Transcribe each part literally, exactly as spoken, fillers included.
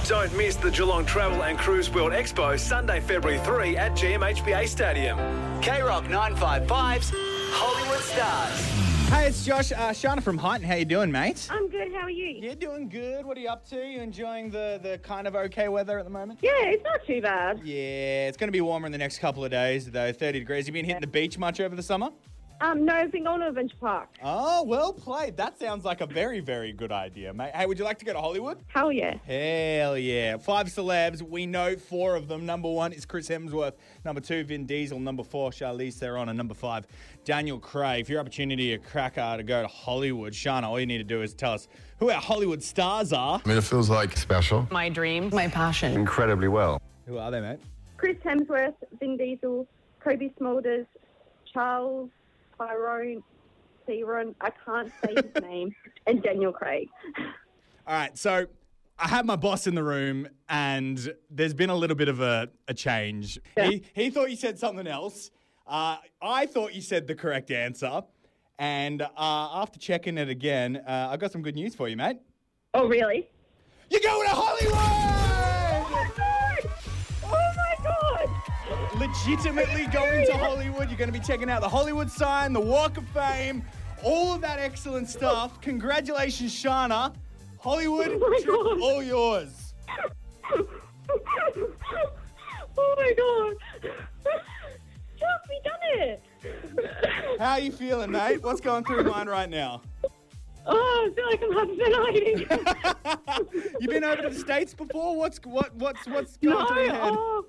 Don't miss the Geelong Travel and Cruise World Expo Sunday, February third at G M H B A Stadium. K-Rock nine five five's Hollywood Stars. Hey, it's Josh. Uh, Shana from Highton. How you doing, mate? I'm good. How are you? Yeah, doing good. What are you up to? You enjoying the, the kind of okay weather at the moment? Yeah, it's not too bad. Yeah, it's going to be warmer in the next couple of days, though. thirty degrees. You been hitting the beach much over the summer? Um, no, I've been going to Adventure Park. Oh, well played. That sounds like a very, very good idea, mate. Hey, would you like to go to Hollywood? Hell yeah. Hell yeah. Five celebs. We know four of them. Number one is Chris Hemsworth. Number two, Vin Diesel. Number four, Charlize Theron. And number five, Daniel Craig. For your opportunity, a cracker to go to Hollywood, Shana, all you need to do is tell us who our Hollywood stars are. I mean, it feels like special. My dream, my passion. Incredibly well. Who are they, mate? Chris Hemsworth, Vin Diesel, Kobe Smulders, Charles Tyrone, Theron, I can't say his name, and Daniel Craig. All right, so I had my boss in the room, and there's been a little bit of a, a change. Yeah. He, he thought you said something else. Uh, I thought you said the correct answer. And uh, after checking it again, uh, I got some good news for you, mate. Oh, really? You're going to Hollywood! Oh, my God! Oh, my God! Legitimately going to Hollywood. You're going to be checking out the Hollywood sign, the Walk of Fame, all of that excellent stuff. Congratulations, Shana. Hollywood, Oh, my trip God. all yours. Oh, my God. Chuck, we done it. How are you feeling, mate? What's going through your mind right now? Oh, I feel like I'm hyperventilating. You been over to the States before? What's what what's what's going No, through your head? oh.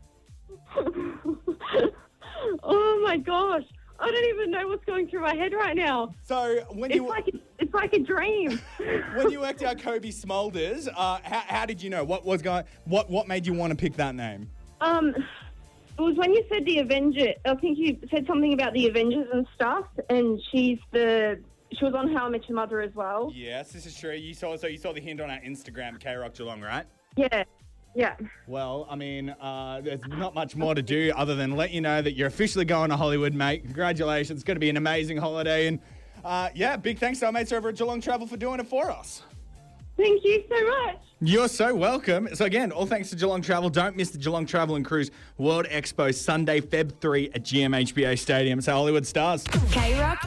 Oh, my gosh. I don't even know what's going through my head right now. So when It's you like it's like a dream. when you worked out Kobe Smulders, uh, how, how did you know? What was going? What what made you want to pick that name? Um, it was when you said the Avenger. I think you said something about the Avengers and stuff, and she's the she was on How I Met Your Mother as well. Yes, this is true. You saw so you saw the hint on our Instagram, K Rock Geelong, right? Yeah, yeah. Well, I mean, uh, there's not much more to do other than let you know that you're officially going to Hollywood, mate. Congratulations. It's going to be an amazing holiday. And, uh, yeah, big thanks to our mates over at Geelong Travel for doing it for us. Thank you so much. You're so welcome. So, again, all thanks to Geelong Travel. Don't miss the Geelong Travel and Cruise World Expo Sunday, February third at G M H B A Stadium. It's our Hollywood Stars. K-Rock